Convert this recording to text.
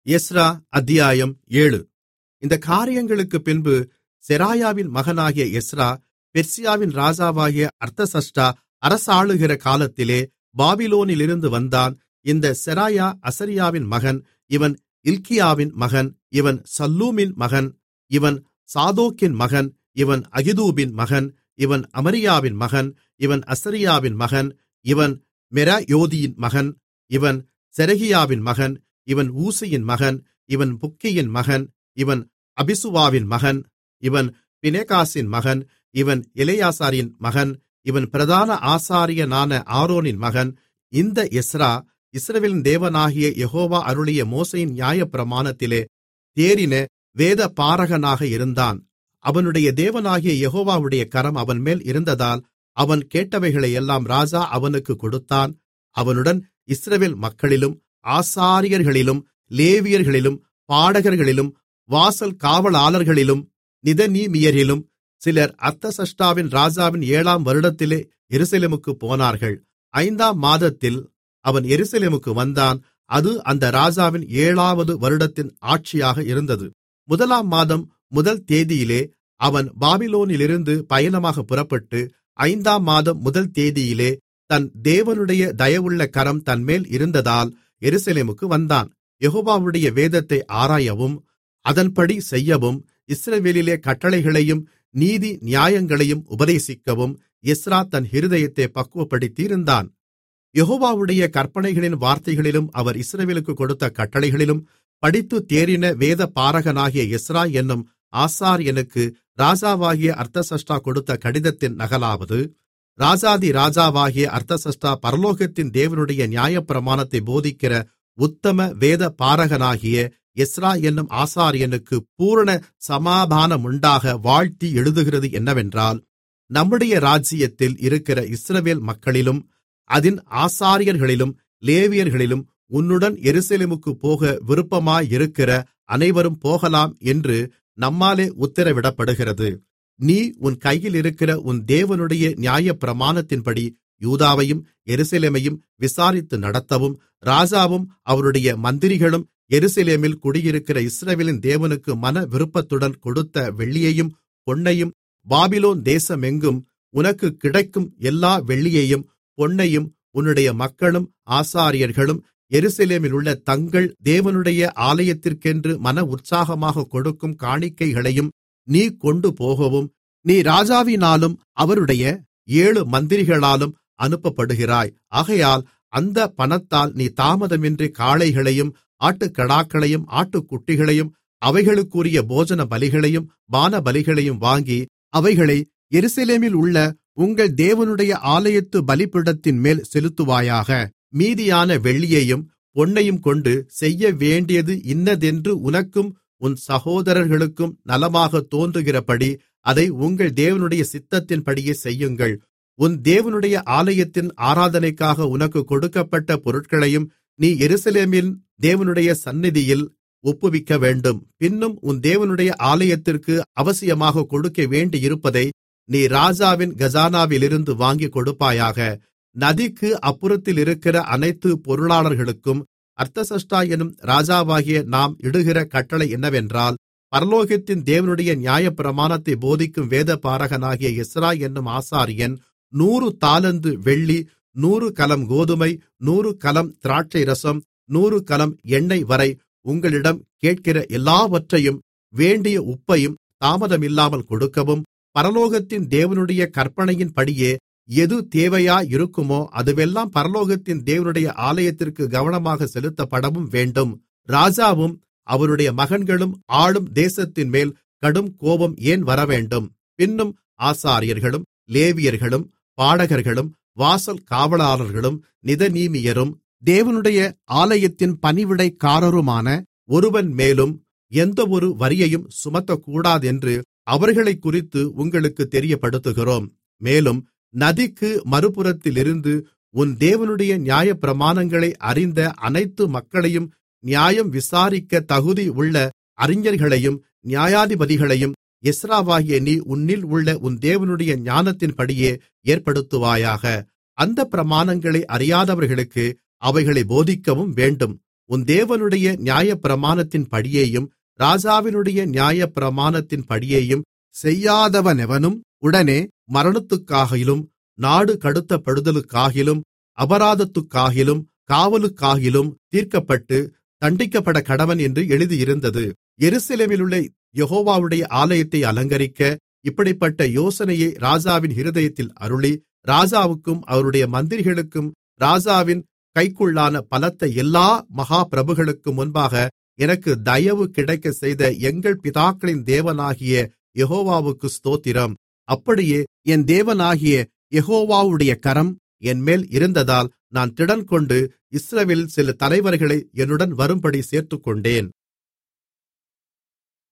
Ezra அத்தியாயம் 7. இந்தக் காரியங்களுக்குப் பின்பு செராயாவின் மகனாகிய எஸ்றா பெர்சியாவின் ராஜாவாகிய அர்தசஷ்டா அரசாளுகிற காலத்திலே பாபிலோனிலிருந்து வந்தான். இந்த செராயா அசரியாவின் மகன், இவன் இல்க்கியாவின் மகன், இவன் சல்லூமின் மகன், இவன் சாதோக்கின் மகன், இவன் அகிதூபின் மகன், இவன் அமரியாவின் மகன், இவன் அசரியாவின் மகன், இவன் மெராயோதியின் மகன், இவன் செரகியாவின் மகன், இவன் ஊசியின் மகன், இவன் புக்கியின் மகன், இவன் அபிசுவாவின் மகன், இவன் பினெகாசின் மகன், இவன் எலெயாசாரின் மகன், இவன் பிரதான ஆசாரியனான ஆரோனின் மகன். இந்த எஸ்றா இஸ்ரவேலின் தேவனாகிய யெகோவா அருளிய மோசேயின் நியாயப்பிரமாணத்திலே தேறின வேதபாரகனாக இருந்தான். அவனுடைய தேவனாகிய யெகோவாவுடைய கரம் அவன்மேல் இருந்ததால் அவன் கேட்டவைகளையெல்லாம் ராஜா அவனுக்குக் கொடுத்தான். அவனுடன் இஸ்ரவேல் மக்களிலும் ஆசாரியர்களிலும் லேவியர்களிலும் பாடகர்களிலும் வாசல் காவலாளர்களிலும் நிதனீமியரிலும் சிலர் அர்தசஷ்டாவின் ராஜாவின் 7ஆம் வருடத்திலே எருசலேமுக்குப் போனார்கள். 5ஆம் மாதத்தில் அவன் எருசலேமுக்கு வந்தான். அது அந்த ராஜாவின் 7வது வருடத்தின் ஆட்சியாக இருந்தது. 1ஆம் மாதம் 1 தேதியிலே அவன் பாபிலோனிலிருந்து பயணமாகப் புறப்பட்டு 5ஆம் மாதம் 1 தேதியிலே தன் தேவனுடைய தயவுள்ள கரம் தன்மேல் இருந்ததால் எருசலேமுக்கு வந்தான். யெகோவாவுடைய வேதத்தை ஆராயவும் அதன்படி செய்யவும் இஸ்ரவேலிலே கட்டளைகளையும் நீதி நியாயங்களையும் உபதேசிக்கவும் எஸ்றா தன் இருதயத்தைப் பக்குவப்படுத்தியிருந்தான். யெகோவாவுடைய கற்பனைகளின் வார்த்தைகளிலும் அவர் இஸ்ரவேலுக்குக் கொடுத்த கட்டளைகளிலும் படித்துத் தேறின வேதபாரகனாகிய எஸ்றா என்னும் ஆசாரியனுக்கு ராஜாவாகிய அர்தசஷ்டா கொடுத்த கடிதத்தின் நகலாவது, ராஜாதி ராஜாவாகிய அர்தசஷ்டா பரலோகத்தின் தேவனுடைய நியாயப்பிரமாணத்தை போதிக்கிற உத்தம வேதபாரகனாகிய எஸ்றா என்னும் ஆசாரியனுக்கு பூரண சமாதானமுண்டாக வாழ்த்தி எழுதுகிறது என்னவென்றால், நம்முடைய ராஜ்ஜியத்தில் இருக்கிற இஸ்ரவேல் மக்களிலும் அதின் ஆசாரியர்களிலும் லேவியர்களிலும் உன்னுடன் எருசலேமுக்குப் போக விருப்பமாயிருக்கிற அனைவரும் போகலாம் என்று நம்மாலே உத்திரவிடப்படுகிறது. நீ உன் கையில் இருக்கிற உன் தேவனுடைய நியாயப்பிரமாணத்தின்படி யூதாவையும் எருசலேமையும் விசாரித்து நடத்தவும், ராஜாவும் அவருடைய மந்திரிகளும் எருசலேமில் குடியிருக்கிற இஸ்ரவேலின் தேவனுக்கு மன விருப்பத்துடன் கொடுத்த வெள்ளியையும் பொன்னையும், பாபிலோன் தேசமெங்கும் உனக்குக் கிடைக்கும் எல்லா வெள்ளியையும் பொன்னையும் உன்னுடைய மக்களும் ஆசாரியர்களும் எருசலேமிலுள்ள தங்கள் தேவனுடைய ஆலயத்திற்கென்று மன உற்சாகமாகக் கொடுக்கும் காணிக்கைகளையும் நீ கொண்டு போகவும், நீ ராஜாவினாலும் அவருடைய 7 மந்திரிகளாலும் அனுப்பப்படுகிறாய். ஆகையால் அந்த பணத்தால் நீ தாமதமின்றி காளைகளையும் ஆட்டுக்கடாக்களையும் ஆட்டுக்குட்டிகளையும் அவைகளுக்குரிய போஜன பலிகளையும் பானபலிகளையும் வாங்கி அவைகளை எருசலேமில் உள்ள உங்கள் தேவனுடைய ஆலயத்து பலிபீடத்தின்மேல் செலுத்துவாயாக. மீதியான வெள்ளியையும் பொன்னையும் கொண்டு செய்யவேண்டியது இன்னதென்று உனக்கும் உன் சகோதரர்களுக்கும் நலமாகத் தோன்றுகிறபடி அதை உங்கள் தேவனுடைய சித்தத்தின்படியே செய்யுங்கள். உன் தேவனுடைய ஆலயத்தின் ஆராதனைக்காக உனக்குக் கொடுக்கப்பட்ட பொருட்களையும் நீ எருசலேமின் தேவனுடைய சந்நிதியில் ஒப்புவிக்கவேண்டும். பின்னும் உன் தேவனுடைய ஆலயத்திற்கு அவசியமாகக் கொடுக்க வேண்டியிருப்பதை நீ ராஜாவின் கஜானாவிலிருந்து வாங்கிக் கொடுப்பாயாக. நதிக்கு அப்புறத்தில் இருக்கிற அனைத்து பொருளாளர்களுக்கும் அர்தசஷ்டா எனும் ராஜாவாகிய நாம் இடுகிற கட்டளை என்னவென்றால், பரலோகத்தின் தேவனுடைய நியாயப்பிரமாணத்தை போதிக்கும் வேதபாரகனாகிய எஸ்றா என்னும் ஆசாரியன் 100 தாலந்து வெள்ளி, 100 கலம் கோதுமை, 100 கலம் திராட்சை ரசம், 100 கலம் எண்ணெய் வரை உங்களிடம் கேட்கிற எல்லாவற்றையும் வேண்டிய உப்பையும் தாமதமில்லாமல் கொடுக்கவும், பரலோகத்தின் தேவனுடைய கற்பனையின்படியே எது தேவையாயிருக்குமோ அதுவெல்லாம் பரலோகத்தின் தேவனுடைய ஆலயத்திற்கு கவனமாக செலுத்தப்படவும் வேண்டும். ராஜாவும் அவருடைய மகன்களும் ஆளும் தேசத்தின்மேல் கடும் கோபம் ஏன் வரவேண்டும்? பின்னும் ஆசாரியர்களும் லேவியர்களும் பாடகர்களும் வாசல் காவலாளர்களும் நிதனீமியரும் தேவனுடைய ஆலயத்தின் பணிவிடைக்காரருமான ஒருவன் மேலும் எந்தவொரு வரியையும் சுமத்தக்கூடாதென்று அவர்களைக்குறித்து உங்களுக்கு தெரியப்படுத்துகிறோம். மேலும் நதிக்கு மறுபுறத்திலிருந்து உன் தேவனுடைய நியாயப்பிரமாணங்களை அறிந்த அனைத்து மக்களையும் நியாயம் விசாரிக்க தகுதி உள்ள அறிஞர்களையும் நியாயாதிபதிகளையும் எஸ்றாவாகிய நீ உன்னில் உள்ள உன் தேவனுடைய ஞானத்தின்படியே ஏற்படுத்துவாயாக. அந்த பிரமாணங்களை அறியாதவர்களுக்கு அவைகளை போதிக்கவும் வேண்டும். உன் தேவனுடைய நியாயப்பிரமாணத்தின்படியேயும் ராஜாவினுடைய நியாயப்பிரமாணத்தின்படியேயும் செய்யாதவனெவனும் உடனே மரணத்துக்காகிலும் நாடு கடத்தப்படுதலுக்காகிலும் அபராதத்துக்காகிலும் காவலுக்காகிலும் தீர்க்கப்பட்டு தண்டிக்கப்படக்கடவன் என்று எழுதியிருந்தது. எருசலேமிலுள்ள யெகோவாவுடைய ஆலயத்தை அலங்கரிக்க இப்படிப்பட்ட யோசனையை ராஜாவின் இருதயத்தில் அருளி, ராஜாவுக்கும் அவருடைய மந்திரிகளுக்கும் ராஜாவின் கைக்குள்ளான பலத்த எல்லா மகாபிரபுக்களுக்கும் முன்பாக எனக்கு தயவு கிடைக்கச் செய்த எங்கள் பிதாக்களின் தேவனாகிய யெகோவாவுக்கு ஸ்தோத்திரம். அப்படியே என் தேவனாகிய யெகோவாவுடைய கரம் என்மேல் இருந்ததால் நான் திடன்கொண்டு இஸ்ரவேலில் சில தலைவர்களை என்னுடன் வரும்படி சேர்த்துக்கொண்டேன்.